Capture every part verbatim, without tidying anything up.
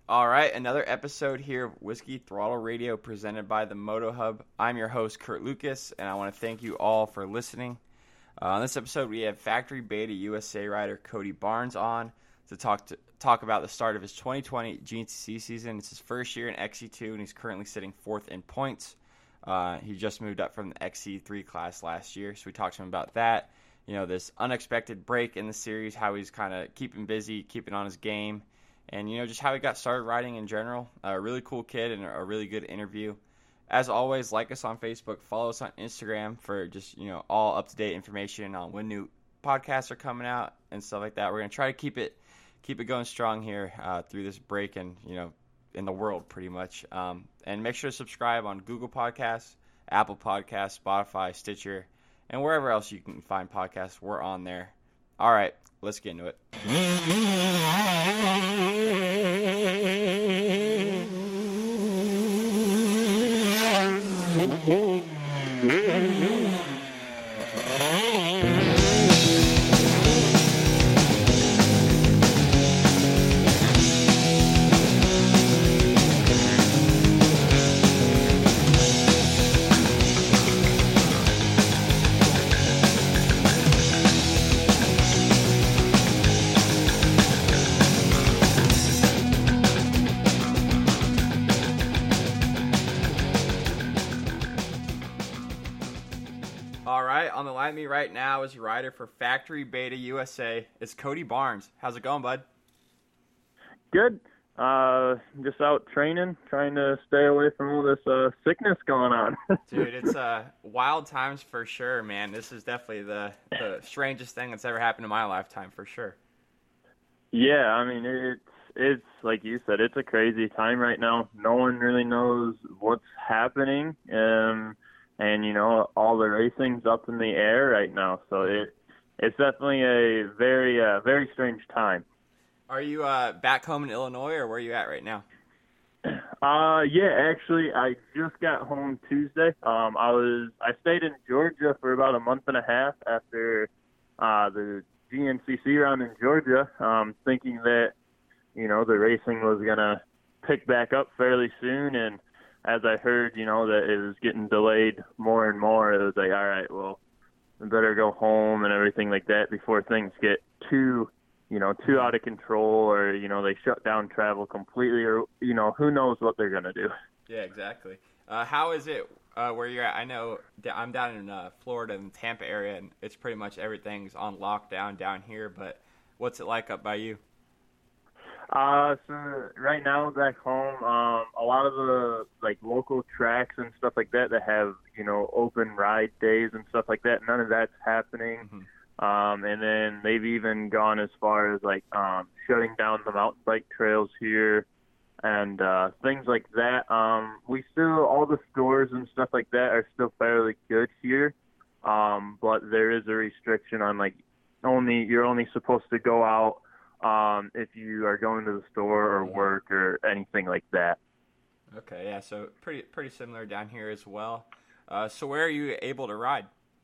All right, another episode here of Whiskey Throttle Radio presented by the Moto Hub. I'm your host, Kurt Lucas, and I want to thank you all for listening. Uh, on this episode, we have Factory Beta U S A rider Cody Barnes on to talk to talk about the start of his twenty twenty G N C C season. It's his first year in X C two, and he's currently sitting fourth in points. Uh, he just moved up from the X C three class last year, so we talked to him about that. You know, this unexpected break in the series, how he's kind of keeping busy, keeping on his game, and, you know, just how he got started riding in general. A really cool kid and a really good interview. As always, like us on Facebook, follow us on Instagram for just, you know, all up-to-date information on when new podcasts are coming out and stuff like that. We're going to try to keep it keep it going strong here uh, through this break and, you know, in the world pretty much. Um, and make sure to subscribe on Google Podcasts, Apple Podcasts, Spotify, Stitcher, and wherever else you can find podcasts. We're on there. All right, let's get into it. On the line with me right now is a rider for Factory Beta U S A. It's Cody Barnes. How's it going, bud? Good. Uh, just out training, trying to stay away from all this uh, sickness going on. Dude, it's uh, wild times for sure, man. This is definitely the, the strangest thing that's ever happened in my lifetime, for sure. Yeah, I mean, it's, it's like you said, it's a crazy time right now. No one really knows what's happening. Um And, you know, all the racing's up in the air right now. So it it's definitely a very, uh, very strange time. Are you uh, back home in Illinois, or where are you at right now? Uh, yeah, actually, I just got home Tuesday. Um, I was I stayed in Georgia for about a month and a half after uh, the G N C C round in Georgia, um, thinking that, you know, the racing was going to pick back up fairly soon. And as I heard, you know, that it was getting delayed more and more, it was like, all right, well, we better go home and everything like that before things get too, you know, too out of control, or, you know, they shut down travel completely, or, you know, who knows what they're going to do. Yeah, exactly. Uh, how is it uh, where you're at? I know I'm down in uh, Florida in the Tampa area, and it's pretty much everything's on lockdown down here, but what's it like up by you? Uh, so right now back home, um, a lot of the like local tracks and stuff like that that have, you know, open ride days and stuff like that, none of that's happening. Mm-hmm. Um, and then they've even gone as far as like um, shutting down the mountain bike trails here and uh, things like that. Um, we still, all the stores and stuff like that are still fairly good here, um, but there is a restriction on like only you're only supposed to go out Um, if you are going to the store or work or anything like that. Okay, yeah, so pretty pretty similar down here as well. Uh, so where are you able to ride?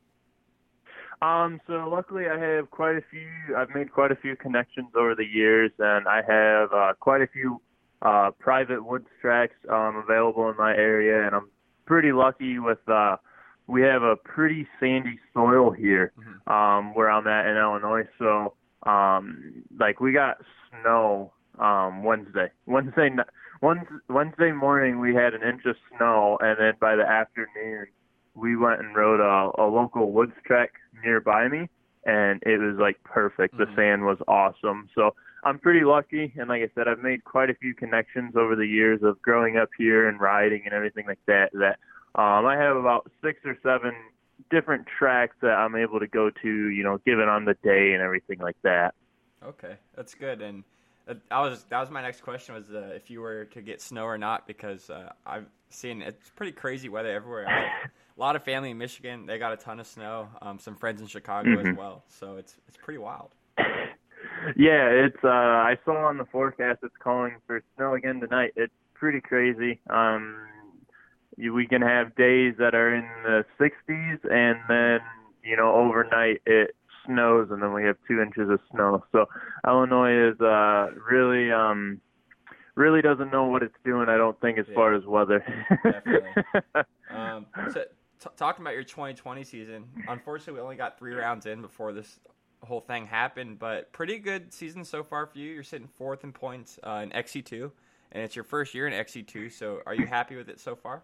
Um, so luckily I have quite a few, I've made quite a few connections over the years, and I have uh, quite a few uh, private woods tracks um, available in my area, and I'm pretty lucky with, uh, we have a pretty sandy soil here mm-hmm. um, where I'm at in Illinois, so Um, like we got snow, um, Wednesday, Wednesday, Wednesday morning, we had an inch of snow. And then by the afternoon, we went and rode a, a local woods track nearby me, and it was like perfect. Mm-hmm. The sand was awesome. So I'm pretty lucky. And like I said, I've made quite a few connections over the years of growing up here and riding and everything like that, that, um, I have about six or seven different tracks that I'm able to go to, you know, given on the day and everything like that. Okay, that's good. And uh, I was that was my next question was uh, if you were to get snow or not, because uh, I've seen it's pretty crazy weather everywhere. I have a lot of family in Michigan, they got a ton of snow. Um, some friends in Chicago mm-hmm. as well, so it's it's pretty wild. Yeah, it's. Uh, I saw on the forecast it's calling for snow again tonight. It's pretty crazy. Um, we can have days that are in the sixties, and then, you know, overnight it snows, and then we have two inches of snow. So Illinois is uh, really, um, really doesn't know what it's doing, I don't think, as Yeah. far as weather. Definitely. Um, so, t- talking about your twenty twenty season, unfortunately, we only got three rounds in before this whole thing happened, but pretty good season so far for you. You're sitting fourth in points uh, in X C two, and it's your first year in X C two, so are you happy with it so far?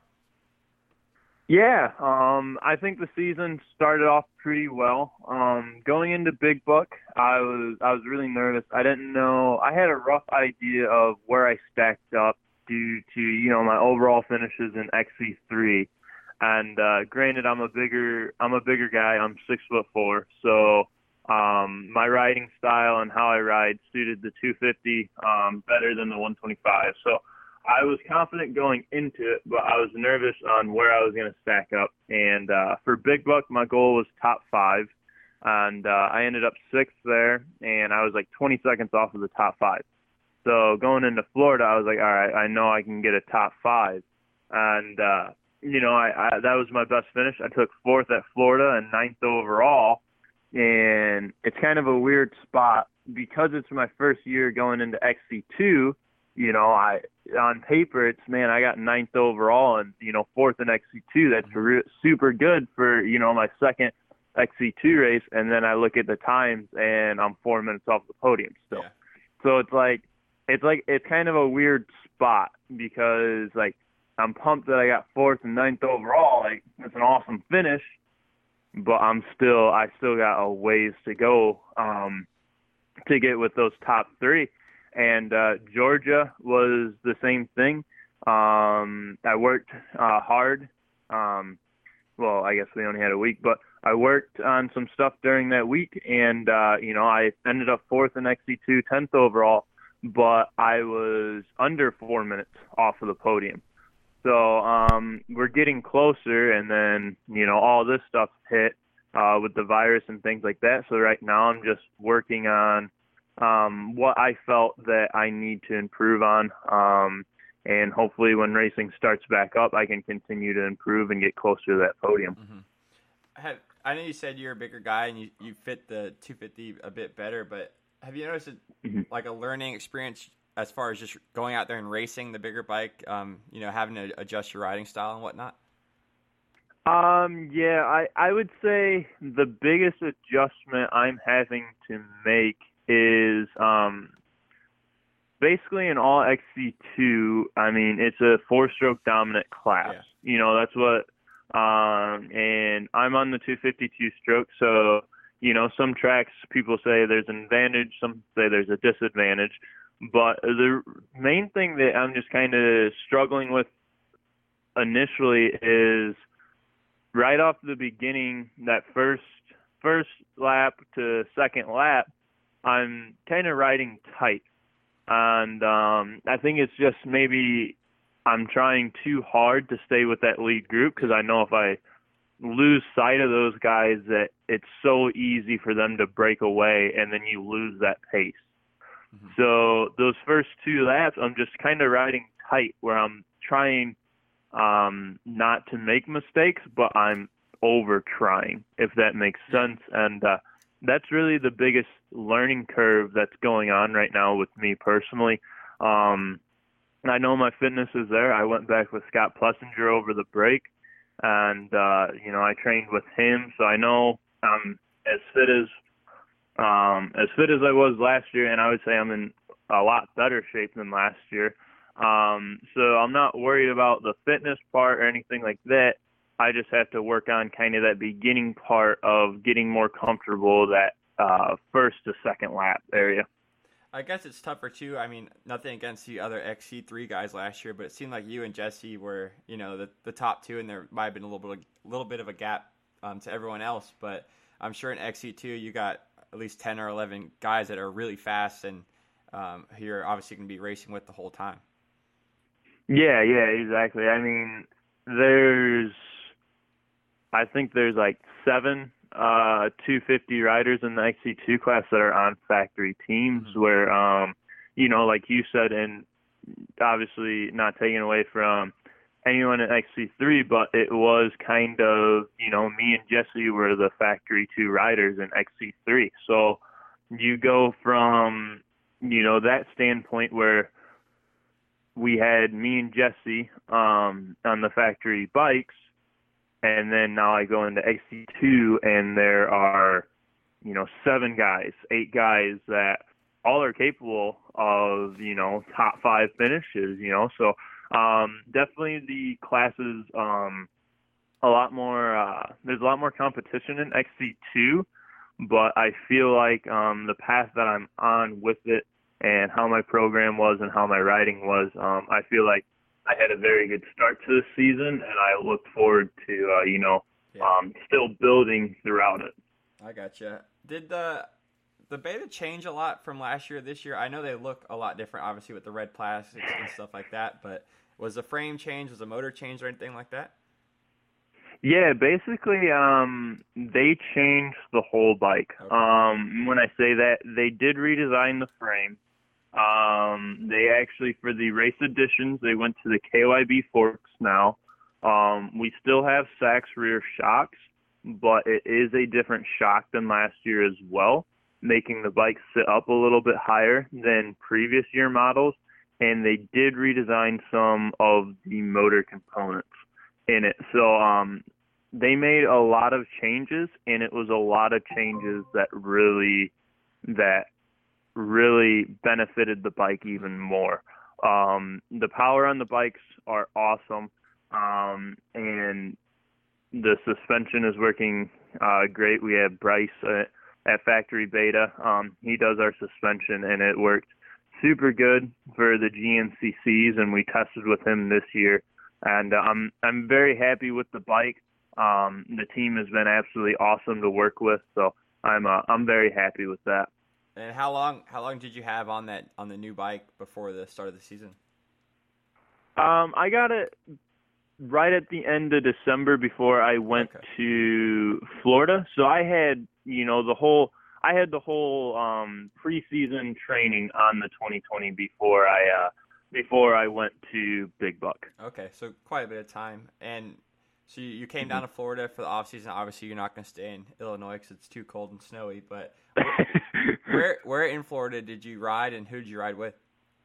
Yeah, um, I think the season started off pretty well. Um, going into Big Buck, I was I was really nervous. I didn't know. I had a rough idea of where I stacked up due to you know my overall finishes in X C three, and uh, granted, I'm a bigger I'm a bigger guy. I'm six foot four, so um, my riding style and how I ride suited the two fifty um, better than the one twenty-five. So I was confident going into it, but I was nervous on where I was going to stack up. And uh, for Big Buck, my goal was top five, and uh, I ended up sixth there, and I was like twenty seconds off of the top five. So going into Florida, I was like, all right, I know I can get a top five, and uh, you know, I, I that was my best finish. I took fourth at Florida and ninth overall, and it's kind of a weird spot because it's my first year going into X C two. You know, I on paper it's man, I got ninth overall and you know fourth in X C two. That's re- super good for you know my second X C two race, and then I look at the times and I'm four minutes off the podium still. Yeah. So it's like it's like it's kind of a weird spot because like I'm pumped that I got fourth and ninth overall. Like it's an awesome finish, but I'm still I still got a ways to go um, to get with those top three. And uh, Georgia was the same thing. Um, I worked uh, hard. Um, well, I guess we only had a week, but I worked on some stuff during that week, and uh, you know, I ended up fourth in X C two, tenth overall, but I was under four minutes off of the podium. So um, we're getting closer, and then you know, all this stuff hit uh, with the virus and things like that. So right now, I'm just working on um, what I felt that I need to improve on. Um, and hopefully when racing starts back up, I can continue to improve and get closer to that podium. Mm-hmm. Have, I know you said you're a bigger guy and you, you fit the two fifty a bit better, but have you noticed a, mm-hmm. like a learning experience as far as just going out there and racing the bigger bike, um, you know, having to adjust your riding style and whatnot? Um, yeah, I, I would say the biggest adjustment I'm having to make is um, basically in all X C two, I mean, it's a four-stroke dominant class. Yeah. You know, that's what um, – and I'm on the two fifty-two stroke, so, you know, some tracks people say there's an advantage, some say there's a disadvantage. But the main thing that I'm just kind of struggling with initially is right off the beginning, that first first lap to second lap, I'm kind of riding tight. And um, I think it's just maybe I'm trying too hard to stay with that lead group because I know if I lose sight of those guys that it's so easy for them to break away and then you lose that pace. Mm-hmm. So those first two laps, I'm just kind of riding tight where I'm trying um, not to make mistakes, but I'm over trying, if that makes sense. And uh, that's really the biggest learning curve that's going on right now with me personally. Um, I know my fitness is there. I went back with Scott Plessinger over the break, and, uh, you know, I trained with him, so I know I'm as fit as um, as fit as I was last year, and I would say I'm in a lot better shape than last year. Um, so I'm not worried about the fitness part or anything like that. I just have to work on kind of that beginning part of getting more comfortable, that uh, first to second lap area. I guess it's tougher too. I mean, nothing against the other X C three guys last year, but it seemed like you and Jesse were, you know, the, the top two, and there might have been a little bit, a little bit of a gap um, to everyone else. But I'm sure in X C two you got at least ten or eleven guys that are really fast and um, who you're obviously going to be racing with the whole time. Yeah, yeah, exactly. I mean, there's, I think there's like seven uh, two fifty riders in the X C two class that are on factory teams mm-hmm. where, um, you know, like you said, and obviously not taking away from anyone in X C three, but it was kind of, you know, me and Jesse were the factory two riders in X C three. So you go from, you know, that standpoint where we had me and Jesse um, on the factory bikes, and then now I go into X C two, and there are, you know, seven guys, eight guys that all are capable of, you know, top five finishes, you know. So um, definitely the classes, um, a lot more, uh, there's a lot more competition in X C two, but I feel like um, the path that I'm on with it and how my program was and how my riding was, um, I feel like I had a very good start to the season, and I look forward to, uh, you know, Yeah. um, still building throughout it. I gotcha. Did the the beta change a lot from last year to this year? I know they look a lot different, obviously, with the red plastics and stuff like that, but was the frame change, was the motor change or anything like that? Yeah, basically, um, they changed the whole bike. Okay. Um, when I say that, they did redesign the frame. Um, they actually, for the race editions, they went to the K Y B forks now. Um, we still have Sachs rear shocks, but it is a different shock than last year as well, making the bike sit up a little bit higher than previous year models. And they did redesign some of the motor components in it. So um, they made a lot of changes, and it was a lot of changes that really that really benefited the bike even more. Um, the power on the bikes are awesome, um, and the suspension is working uh, great. We have Bryce at, at Factory Beta. Um, he does our suspension, and it worked super good for the G N C Cs, and we tested with him this year. And uh, I'm I'm very happy with the bike. Um, the team has been absolutely awesome to work with, so I'm uh, I'm very happy with that. And how long how long did you have on that on the new bike before the start of the season? Um, I got it right at the end of December before I went Okay. to Florida. So I had, you know, the whole I had the whole um, preseason training on the twenty twenty before I uh, before I went to Big Buck. Okay, so quite a bit of time. And so you, you came down to Florida for the off season. Obviously, you're not going to stay in Illinois because it's too cold and snowy. But where where in Florida did you ride, and who did you ride with?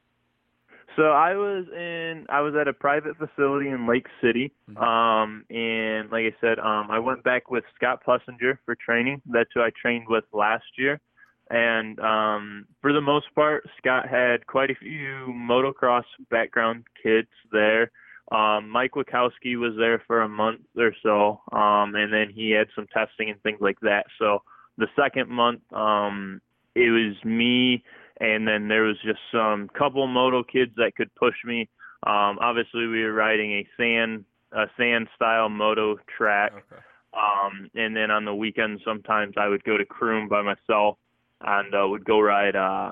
So I was in, I was at a private facility in Lake City, Mhm. um, and like I said, um, I went back with Scott Plessinger for training. That's who I trained with last year, and um, for the most part, Scott had quite a few motocross background kids there. Um, Mike Wachowski was there for a month or so, um, and then he had some testing and things like that. So the second month, um, it was me. And then there was just some couple moto kids that could push me. Um, obviously, we were riding a sand a sand style moto track. Okay. Um, and then on the weekends, sometimes I would go to Croom by myself and uh, would go ride. Uh,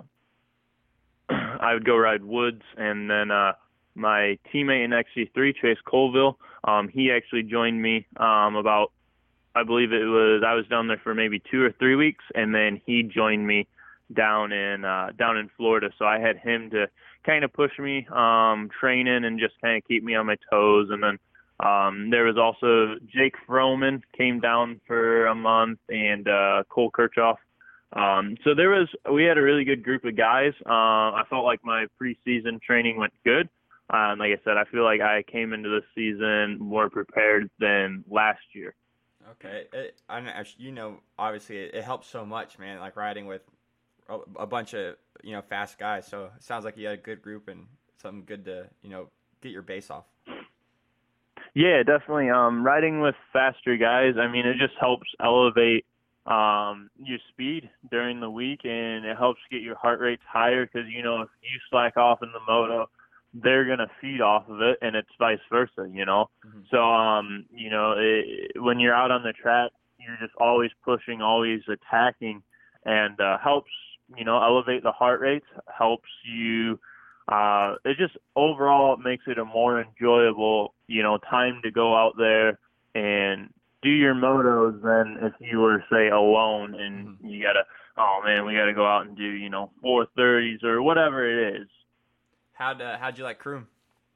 I would go ride Woods, and then uh, my teammate in X C three, Chase Colville, um, he actually joined me um, about. I believe it was I was down there for maybe two or three weeks, and then he joined me down in uh down in Florida. So I had him to kind of push me, um, training and just kind of keep me on my toes. And then um there was also Jake Froman came down for a month, and uh Cole Kirchhoff. Um so there was we had a really good group of guys. Uh I felt like my preseason training went good. Uh, and like I said, I feel like I came into the season more prepared than last year. Okay. It, I know, you know, obviously it, it helps so much, man. Like riding with a, a bunch of you know fast guys. So it sounds like you had a good group and something good to you know get your base off. Yeah, definitely. Um, riding with faster guys, I mean, it just helps elevate um, your speed during the week, and it helps get your heart rates higher because, you know, if you slack off in the moto, they're going to feed off of it, and it's vice versa, you know. Mm-hmm. So, um, you know, it, when you're out on the track, you're just always pushing, always attacking, and uh, helps, you know, elevate the heart rates, helps you uh, it just overall makes it a more enjoyable, you know, time to go out there and do your motos than if you were, say, alone and mm-hmm. you got to, oh, man, we got to go out and do, you know, four thirties or whatever it is. How'd, uh, how'd you like Croom?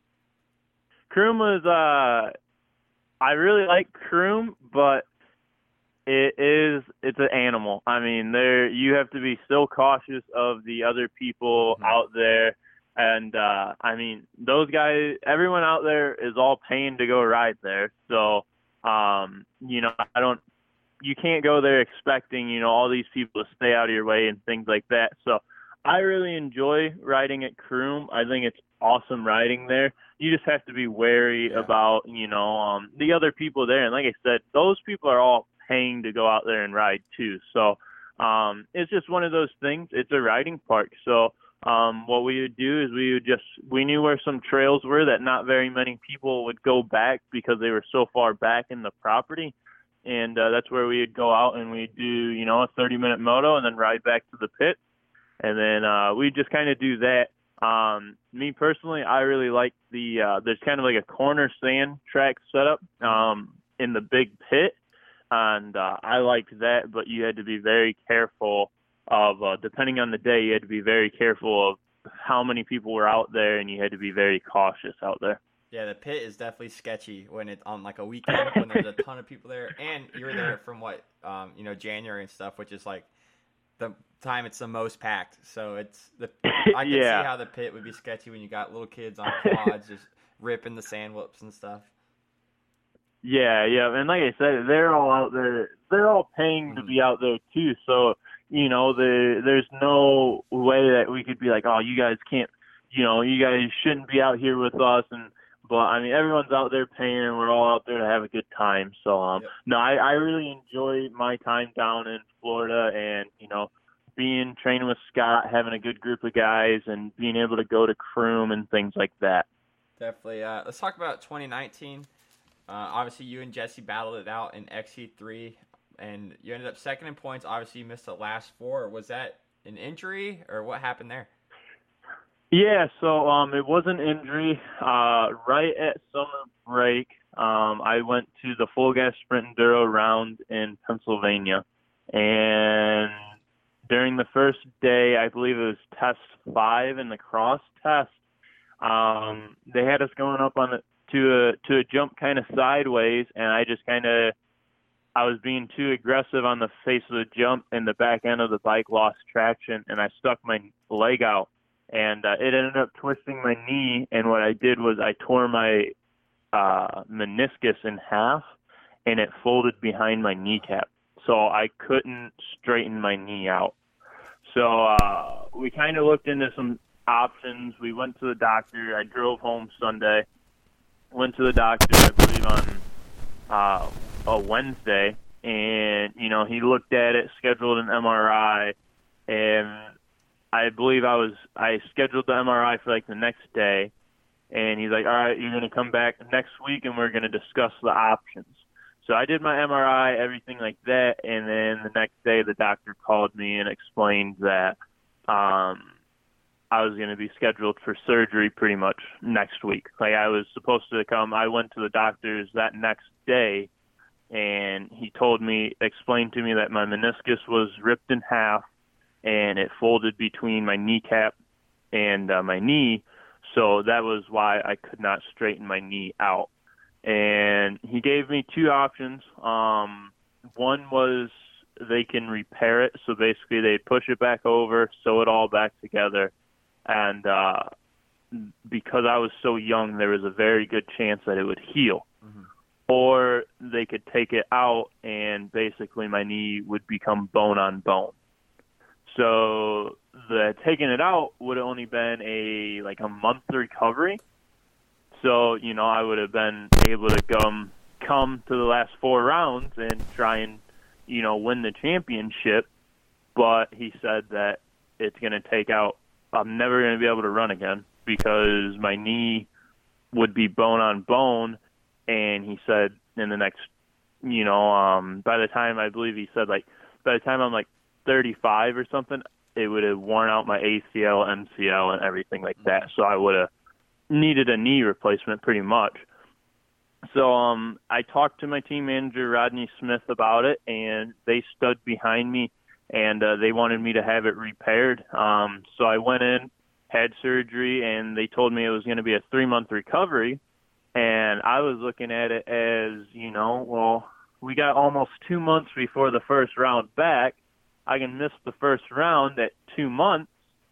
Croom was, uh, I really like Croom, but it is, it's an animal. I mean, there, you have to be so cautious of the other people mm-hmm. out there. And, uh, I mean, those guys, everyone out there is all paying to go ride there. So, um, you know, I don't, you can't go there expecting, you know, all these people to stay out of your way and things like that. So I really enjoy riding at Croom. I think it's awesome riding there. You just have to be wary Yeah. about, you know, um, the other people there. And like I said, those people are all paying to go out there and ride too. So um, it's just one of those things. It's a riding park. So um, what we would do is we would just, we knew where some trails were that not very many people would go back because they were so far back in the property. And uh, that's where we'd go out and we'd do, you know, a thirty-minute moto and then ride back to the pit. And then uh, we just kind of do that. Um, me personally, I really like the, uh, there's kind of like a corner sand track setup um, in the big pit. And uh, I liked that, but you had to be very careful of, uh, depending on the day, you had to be very careful of how many people were out there, and you had to be very cautious out there. Yeah, the pit is definitely sketchy when it's on like a weekend when there's a ton of people there, and you're there from what, um, you know, January and stuff, which is like the time it's the most packed. So it's the I can Yeah. see how the pit would be sketchy when you got little kids on quads just ripping the sand whoops and stuff. Yeah, yeah, and like I said, they're all out there. They're all paying to be out there too. So you know, the there's no way that we could be like, oh, you guys can't, you know, you guys shouldn't be out here with us. And but I mean, everyone's out there paying, and we're all out there to have a good time. So um, Yep. no, I, I really enjoy my time down in Florida, and you know, being training with Scott, having a good group of guys, and being able to go to Croom and things like that. Definitely. Uh, let's talk about twenty nineteen. Uh, obviously, you and Jesse battled it out in X C three, and you ended up second in points. Obviously, you missed the last four. Was that an injury, or what happened there? Yeah, so um, it was an injury. Uh, right at summer break, um, I went to the Full Gas Sprint Enduro round in Pennsylvania, and during the first day, I believe it was test five in the cross test, um, they had us going up on the, to a to a jump kind of sideways, and I just kind of I was being too aggressive on the face of the jump, and the back end of the bike lost traction, and I stuck my leg out. And uh, it ended up twisting my knee, and what I did was I tore my uh, meniscus in half, and it folded behind my kneecap. So I couldn't straighten my knee out. So uh, we kind of looked into some options. We went to the doctor. I drove home Sunday, went to the doctor, I believe, on uh, a Wednesday, and, you know, he looked at it, scheduled an M R I, and I believe I was, I scheduled the M R I for like the next day, and he's like, all right, you're going to come back next week and we're going to discuss the options. So I did my M R I, everything like that, and then the next day the doctor called me and explained that um, I was going to be scheduled for surgery pretty much next week. Like I was supposed to come, I went to the doctor's that next day, and he told me, explained to me that my meniscus was ripped in half, and it folded between my kneecap and uh, my knee, so that was why I could not straighten my knee out. And he gave me two options. Um, one was they can repair it, so basically they'd push it back over, sew it all back together, and uh, because I was so young, there was a very good chance that it would heal. Mm-hmm. Or they could take it out, and basically my knee would become bone on bone. So the taking it out would have only been a like a month recovery. So, you know, I would have been able to come come to the last four rounds and try and, you know, win the championship. But he said that it's going to take out, I'm never going to be able to run again because my knee would be bone on bone. And he said in the next, you know, um, by the time I believe he said like, by the time I'm like thirty-five or something, it would have worn out my A C L, M C L, and everything like that. So I would have needed a knee replacement pretty much. So um, I talked to my team manager, Rodney Smith, about it, and they stood behind me, and uh, they wanted me to have it repaired. Um, so I went in, had surgery, and they told me it was going to be a three-month recovery. And I was looking at it as, you know, well, we got almost two months before the first round back. I can miss the first round at two months,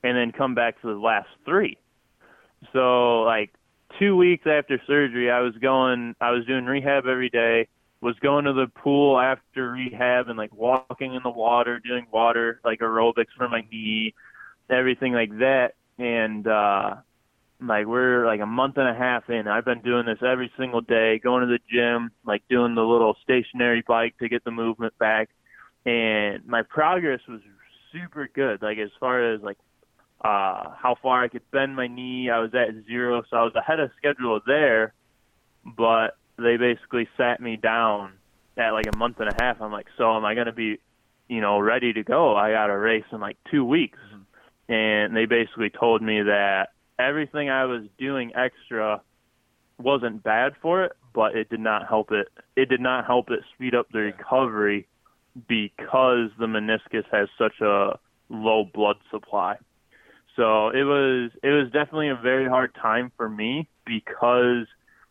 and then come back to the last three. So like two weeks after surgery, I was going, I was doing rehab every day, was going to the pool after rehab and like walking in the water, doing water, like aerobics for my knee, everything like that. And, uh, like we're like a month and a half in. I've been doing this every single day, going to the gym, like doing the little stationary bike to get the movement back. And my progress was super good. Like as far as like uh, how far I could bend my knee, I was at zero. So I was ahead of schedule there, but they basically sat me down at like a month and a half. I'm like, so am I going to be, you know, ready to go? I got a race in like two weeks. Mm-hmm. And they basically told me that everything I was doing extra wasn't bad for it, but it did not help it. It did not help it speed up the recovery because the meniscus has such a low blood supply. So it was it was definitely a very hard time for me because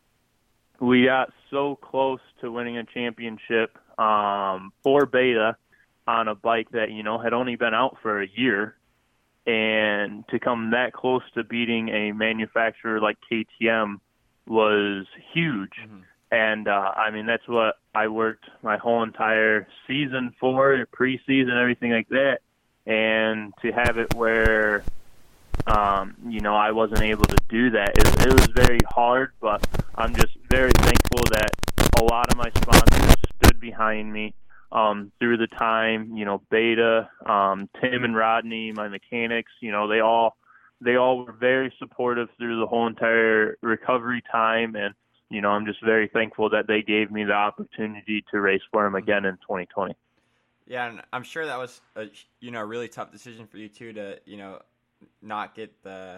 we got so close to winning a championship um, for Beta on a bike that, you know, had only been out for a year. And to come that close to beating a manufacturer like K T M was huge. Mm-hmm. And, uh, I mean, that's what I worked my whole entire season for, preseason, everything like that. And to have it where, um, you know, I wasn't able to do that, it, it was very hard, but I'm just very thankful that a lot of my sponsors stood behind me. Um, through the time, you know, Beta, um, Tim and Rodney, my mechanics, you know, they all, they all were very supportive through the whole entire recovery time. And, you know, I'm just very thankful that they gave me the opportunity to race for them again in twenty twenty. Yeah. And I'm sure that was a, you know, a really tough decision for you too, to, you know, not get the,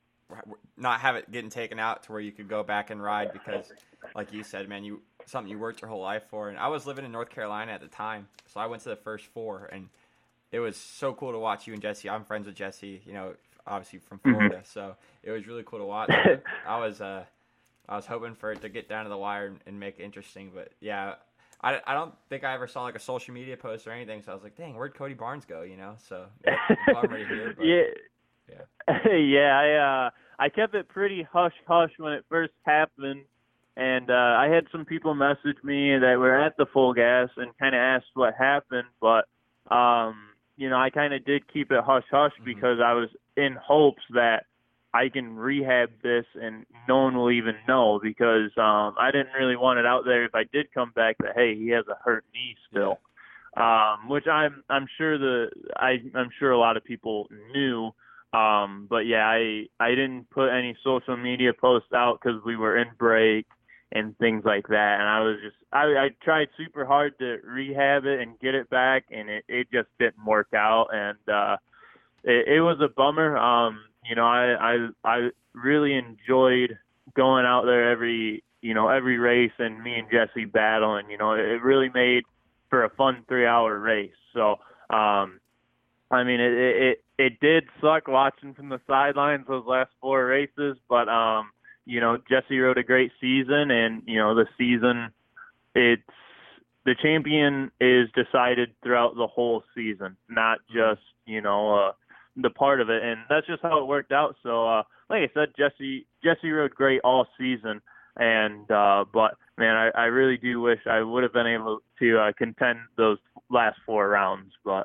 not have it getting taken out to where you could go back and ride because, like you said, man, you something you worked your whole life for. And I was living in North Carolina at the time, so I went to the first four, and it was so cool to watch you and Jesse. I'm friends with Jesse, you know, obviously from Florida, mm-hmm. so it was really cool to watch. I was uh, I was hoping for it to get down to the wire and, and make it interesting, but yeah, I, I don't think I ever saw like a social media post or anything, so I was like, dang, where'd Cody Barnes go? You know, so bummer to hear, but yeah. Yeah, yeah, I uh, I kept it pretty hush hush when it first happened, and uh, I had some people message me that were at the Full Gas and kind of asked what happened, but um, you know, I kind of did keep it hush hush mm-hmm. because I was in hopes that I can rehab this and no one will even know, because um, I didn't really want it out there if I did come back that hey, he has a hurt knee still, yeah. um, which I'm I'm sure the I I'm sure a lot of people knew. Um, but yeah, I, I didn't put any social media posts out because we were in break and things like that. And I was just, I, I tried super hard to rehab it and get it back, and it, it just didn't work out. And, uh, it, it was a bummer. Um, you know, I, I, I really enjoyed going out there every, you know, every race and me and Jesse battling, you know, it really made for a fun three hour race. So, um, I mean, it, it, it did suck watching from the sidelines those last four races, but, um, you know, Jesse rode a great season, and, you know, the season, it's, the champion is decided throughout the whole season, not just, you know, uh, the part of it. And that's just how it worked out. So, uh, like I said, Jesse, Jesse rode great all season. And, uh, but man, I, I really do wish I would have been able to, uh, contend those last four rounds, but,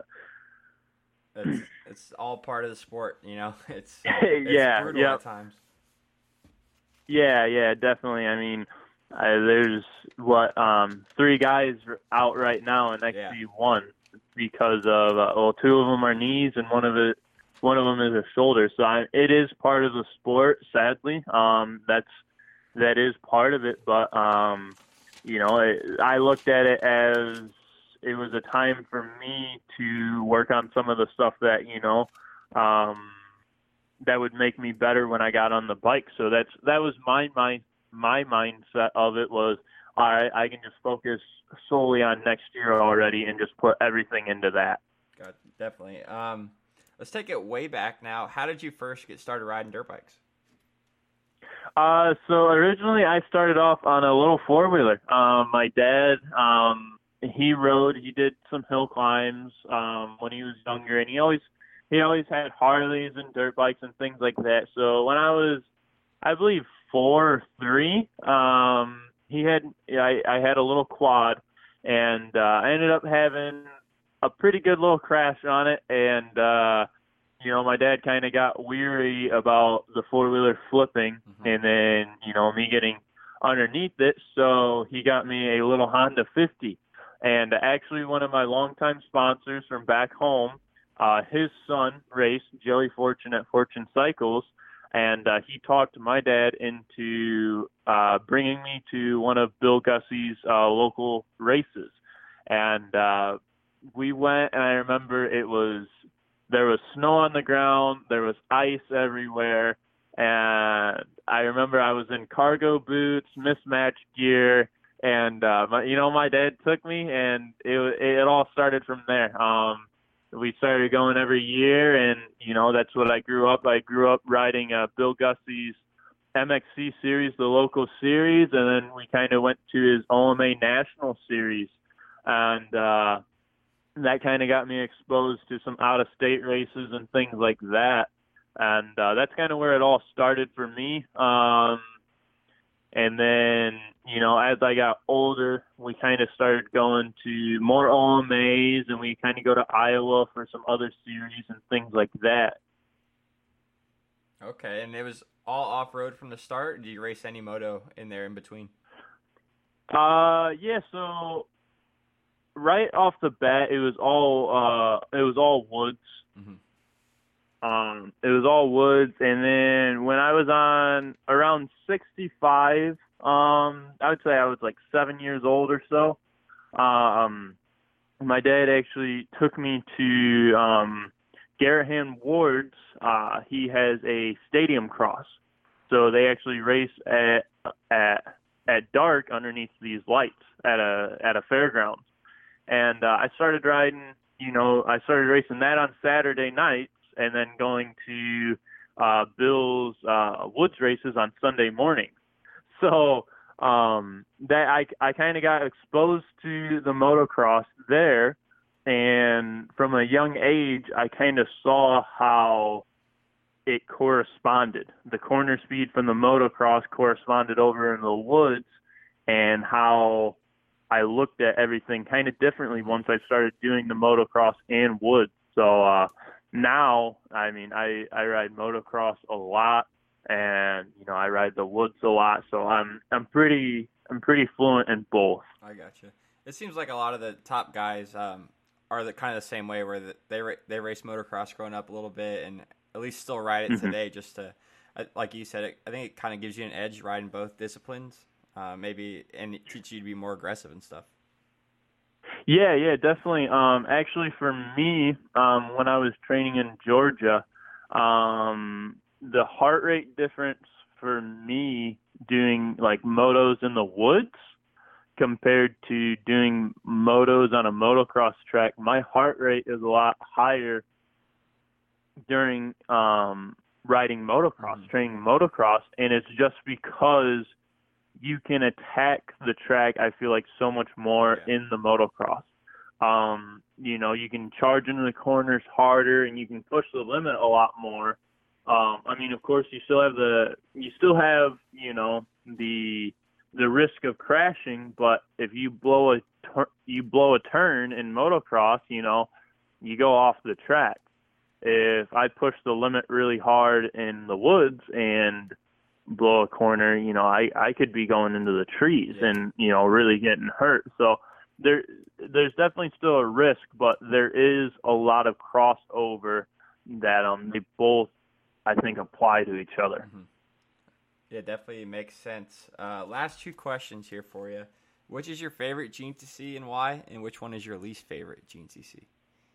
It's, it's all part of the sport, you know. It's, uh, it's yeah, brutal yep. at times. Yeah, yeah, definitely. I mean, uh, there's what um, three guys out right now in X C one yeah. because of uh, well, two of them are knees and one of it, one of them is a shoulder. So I, it is part of the sport. Sadly, um, that's that is part of it. But um, you know, it, I looked at it as it was a time for me to work on some of the stuff that, you know, um, that would make me better when I got on the bike. So that's, that was my mind, my mindset of it was, all right, I can just focus solely on next year already and just put everything into that. God, definitely. Um, let's take it way back now. How did you first get started riding dirt bikes? Uh, so originally I started off on a little four-wheeler. Um, my dad, um, he rode, he did some hill climbs, um, when he was younger, and he always he always had Harleys and dirt bikes and things like that. So when I was, I believe, four or three, um, he had I, I had a little quad, and uh, I ended up having a pretty good little crash on it, and uh, you know, my dad kind of got weary about the four wheeler flipping, mm-hmm. and then you know me getting underneath it, so he got me a little Honda fifty, and actually one of my longtime sponsors from back home. Uh, his son raced Joey Fortune at Fortune Cycles, and uh, he talked my dad into uh, bringing me to one of Bill Gussie's uh, local races. And uh, we went, and I remember it was, there was snow on the ground, there was ice everywhere, and I remember I was in cargo boots, mismatched gear, and, uh, my, you know, my dad took me, and it, it all started from there. Um, We started going every year, and, you know, that's what I grew up. I grew up riding uh, Bill Gussie's M X C series, the local series, and then we kind of went to his O M A National series. And uh, that kind of got me exposed to some out-of-state races and things like that. And uh, that's kind of where it all started for me. Um, and then, you know, as I got older, we kind of started going to more O M As, and we kind of go to Iowa for some other series and things like that. Okay, and it was all off-road from the start? Did you race any moto in there in between? Uh, yeah, so right off the bat, it was all, uh, it was all woods. Mm-hmm. Um, it was all woods, and then when I was on around sixty-five, um, I would say I was like seven years old or so. Um, my dad actually took me to um, Garahan Ward's. Uh, he has a stadium cross, so they actually race at at at dark underneath these lights at a at a fairgrounds. And uh, I started riding. You know, I started racing that on Saturday nights, and then going to uh, Bill's uh, woods races on Sunday mornings. So um, that I, I kind of got exposed to the motocross there, and from a young age, I kind of saw how it corresponded. The corner speed from the motocross corresponded over in the woods, and how I looked at everything kind of differently once I started doing the motocross and woods. So uh, now, I mean, I, I ride motocross a lot, and you know, I ride the woods a lot. So I'm I'm pretty I'm pretty fluent in both. I gotcha. It seems like a lot of the top guys um, are the kind of the same way, where the, they they race motocross growing up a little bit, and at least still ride it mm-hmm. today. Just to, like you said, it, I think it kind of gives you an edge riding both disciplines. Uh, maybe, and teach you to be more aggressive and stuff. Yeah, yeah, definitely. Um, actually, for me, um, when I was training in Georgia, um, the heart rate difference for me doing like motos in the woods compared to doing motos on a motocross track, my heart rate is a lot higher during um, riding motocross, mm-hmm. training motocross, and it's just because you can attack the track, I feel like, so much more yeah. in the motocross. Um, you know, you can charge into the corners harder, and you can push the limit a lot more. Um, I mean, of course, you still have the, you still have, you know, the the risk of crashing, but if you blow a tur- you blow a turn in motocross, you know, you go off the track. If I push the limit really hard in the woods and blow a corner, you know, I, I could be going into the trees yeah. and, you know, really getting hurt. So there, there's definitely still a risk, but there is a lot of crossover that um they both, I think, apply to each other. Mm-hmm. Yeah, definitely makes sense. Uh, last two questions here for you. Which is your favorite G N C C and why? And which one is your least favorite G N C C?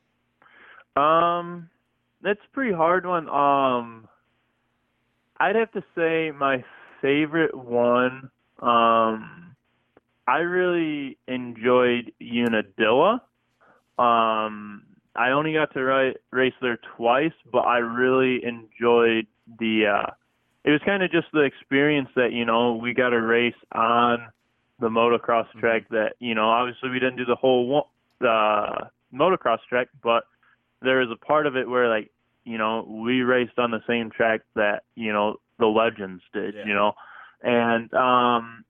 Um, that's a pretty hard one. Um, I'd have to say my favorite one, um, I really enjoyed Unadilla. Um, I only got to ride, race there twice, but I really enjoyed the, uh, it was kind of just the experience that, you know, we got to race on the motocross track that, you know, obviously we didn't do the whole uh, motocross track, but there was a part of it where, like, you know, we raced on the same track that, you know, the legends did, yeah. you know. And um,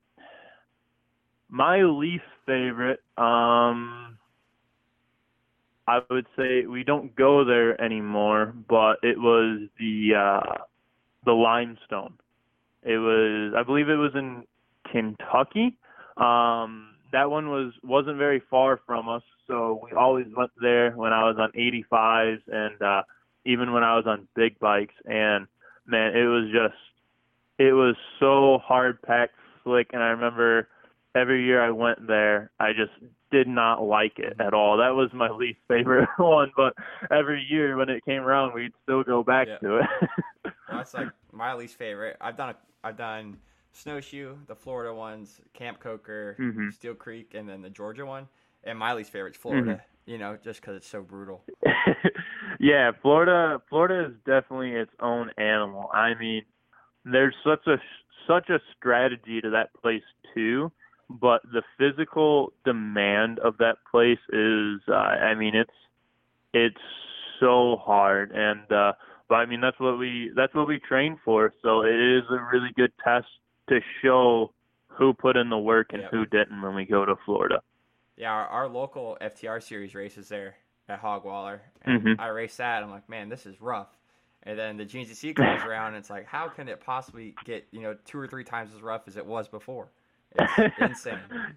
my least favorite, um, I would say we don't go there anymore, but it was the uh, the Limestone. It was, I believe it was in Kentucky. Um, that one was, wasn't very far from us, so we always went there when I was on eighty-fives and uh, even when I was on big bikes. And, man, it was just, it was so hard-packed, slick, and I remember every year I went there, I just did not like it at all. That was my least favorite one, but every year when it came around, we'd still go back yeah. to it. Well, that's like my least favorite. I've done a, I've done Snowshoe, the Florida ones, Camp Coker, mm-hmm. Steel Creek, and then the Georgia one. And my least favorite's Florida. Mm-hmm. You know, just because it's so brutal. Yeah, Florida. Florida is definitely its own animal. I mean, there's such a such a strategy to that place too. But the physical demand of that place is, uh, I mean, it's it's so hard, and uh, but I mean that's what we that's what we train for. So it is a really good test to show who put in the work and yep. who didn't when we go to Florida. Yeah, our, our local F T R series races there at Hogwaller, and mm-hmm. I raced that. I'm like, man, this is rough. And then the G N C C comes around, and it's like, how can it possibly get you know two or three times as rough as it was before? It's insane.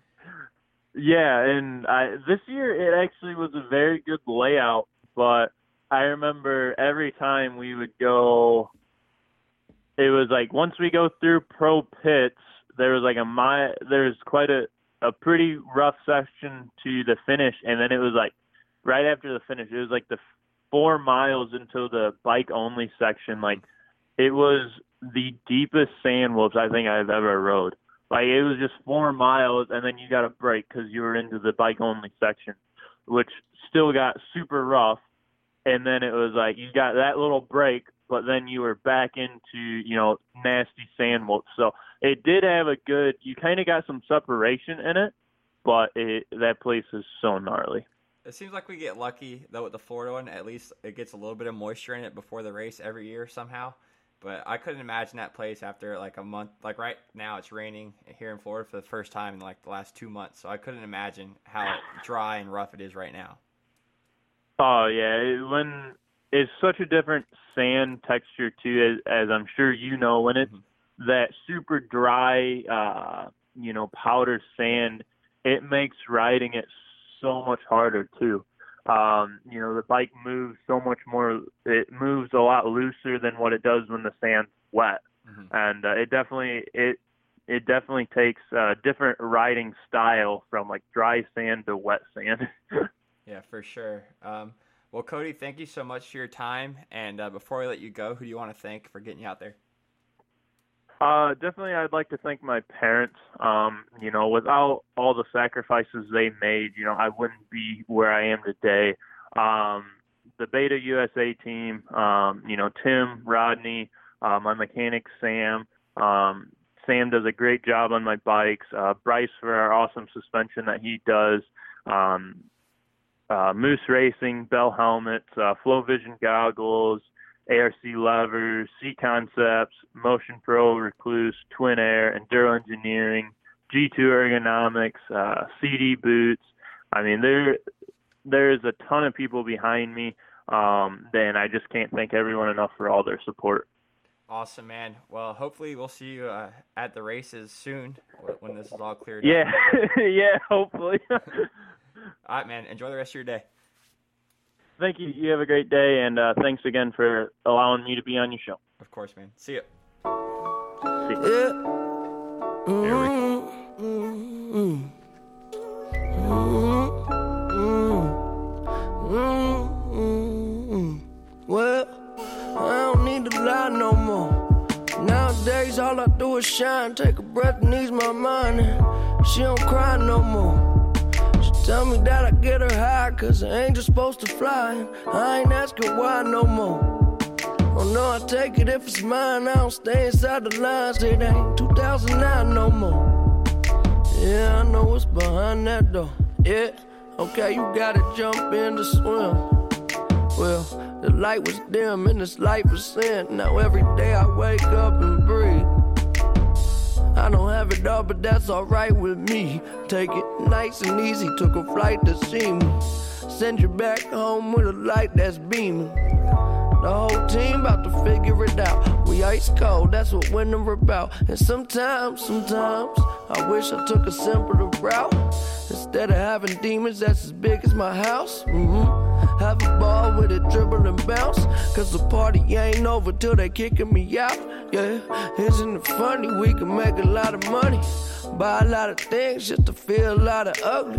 Yeah, and I, this year it actually was a very good layout, but I remember every time we would go, it was like once we go through pro pits, there was like a mile, there's quite a, a pretty rough section to the finish, and then it was like right after the finish, it was like the four miles into the bike-only section. Like, it was the deepest sand whoops I think I've ever rode. Like, it was just four miles, and then you got a break because you were into the bike-only section, which still got super rough. And then it was like you got that little break, but then you were back into, you know, nasty sand whoops. So it did have a good – you kind of got some separation in it, but it, that place is so gnarly. It seems like we get lucky, though, with the Florida one. At least it gets a little bit of moisture in it before the race every year somehow. But I couldn't imagine that place after like a month. Like right now it's raining here in Florida for the first time in like the last two months. So I couldn't imagine how dry and rough it is right now. Oh, yeah. When it's such a different sand texture, too, as, as I'm sure you know, when it's mm-hmm. that super dry, uh, you know, powder sand, it makes riding it so much harder, too. Um, you know, the bike moves so much more, it moves a lot looser than what it does when the sand's wet. Mm-hmm. And uh, it definitely, it, it definitely takes a different riding style from like dry sand to wet sand. Yeah, for sure. Um, well, Cody, thank you so much for your time. And uh, before I let you go, who do you want to thank for getting you out there? Uh, definitely, I'd like to thank my parents. Um, you know, without all the sacrifices they made, you know, I wouldn't be where I am today. Um, the Beta U S A team, um, you know, Tim, Rodney, uh, my mechanic, Sam. Um, Sam does a great job on my bikes. Uh, Bryce for our awesome suspension that he does. Um, uh, Moose Racing, Bell Helmets, uh, Flow Vision goggles, A R C levers, C Concepts, Motion Pro, Recluse, Twin Air, Enduro Engineering, G two Ergonomics, uh, C D Boots. I mean, there there's a ton of people behind me, um, and I just can't thank everyone enough for all their support. Awesome, man. Well, hopefully we'll see you uh, at the races soon when this is all cleared yeah. up. Yeah, yeah, hopefully. All right, man. Enjoy the rest of your day. Thank you. You have a great day, and uh, thanks again for allowing me to be on your show. Of course, man. See ya. See ya. Yeah. Mm-hmm. Mm-hmm. Mm-hmm. Well, I don't need to lie no more. Nowadays, all I do is shine, take a breath and ease my mind. And she don't cry no more. Tell me that I get her high, cause an angel's supposed to fly. And I ain't asking why no more. Oh no, I take it if it's mine. I don't stay inside the lines. It ain't two thousand nine no more. Yeah, I know what's behind that door. Yeah, okay, you gotta jump in to swim. Well, The light was dim and this life was sin. Now every day I wake up and breathe. I don't have it all, but that's alright with me. Take it nice and easy, took a flight to see me. Send you back home with a light that's beaming. The whole team about to figure it out. We ice cold, that's what winter about. And sometimes, sometimes, I wish I took a simpler route. Instead of having demons that's as big as my house. Mm-hmm. Have a ball with it, dribble and bounce. Cause the party ain't over till they kicking me out. Yeah, isn't it funny? We can make a lot of money. Buy a lot of things just to feel a lot of ugly.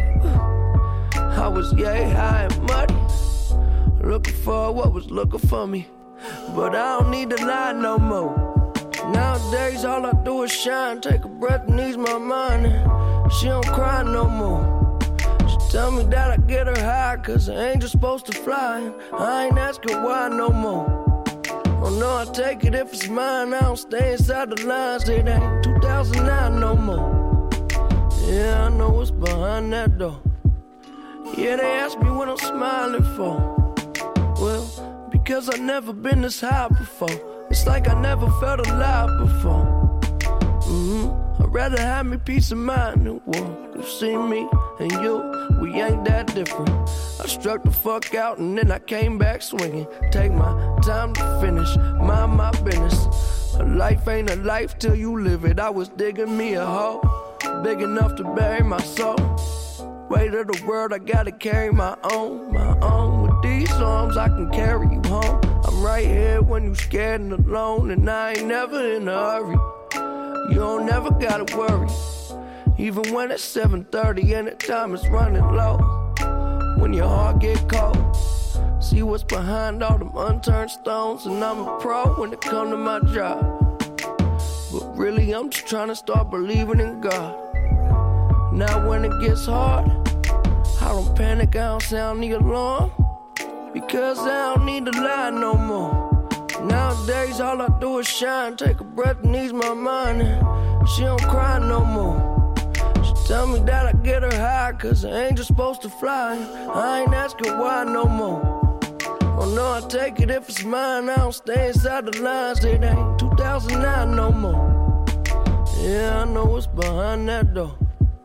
I was yay high and muddy, looking for what was looking for me. But I don't need to lie no more. Nowadays all I do is shine, take a breath and ease my mind. And she don't cry no more. She tell me that I get her high, cause an angel's supposed to fly. And I ain't asking why no more. Oh no, I take it if it's mine. I don't stay inside the lines. It ain't two thousand nine no more. Yeah, I know what's behind that door. Yeah, they ask me what I'm smiling for. Well, because I've never been this high before. It's like I never felt alive before. Mm-hmm. I'd rather have me peace of mind than war. You see me and you, we ain't that different. I struck the fuck out and then I came back swinging. Take my time to finish, mind my business. A life ain't a life till you live it. I was digging me a hole big enough to bury my soul. Weight of the world, I gotta carry my own, my own. With these arms, I can carry you home. I'm right here when you scared and alone, and I ain't never in a hurry. You don't never gotta worry, even when it's seven thirty and the time is running low. When your heart get cold, see what's behind all them unturned stones. And I'm a pro when it come to my job, but really I'm just trying to start believing in God. Now when it gets hard, I don't panic, I don't sound the alarm, because I don't need to lie no more. Nowadays all I do is shine, take a breath and ease my mind. And she don't cry no more. She tell me that I get her high, cause an angel's supposed to fly. I ain't asking why no more. Oh no, I take it if it's mine. I don't stay inside the lines. It ain't two thousand nine no more. Yeah, I know what's behind that door.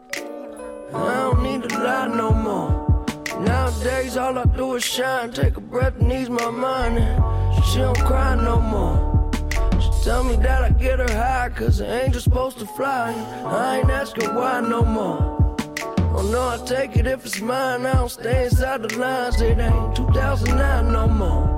I don't need to lie no more. Nowadays all I do is shine, take a breath and ease my mind. And she don't cry no more. She tell me that I get her high, cause an angel's supposed to fly. I ain't asking why no more. Oh no, I take it if it's mine. I don't stay inside the lines. It ain't two thousand nine no more.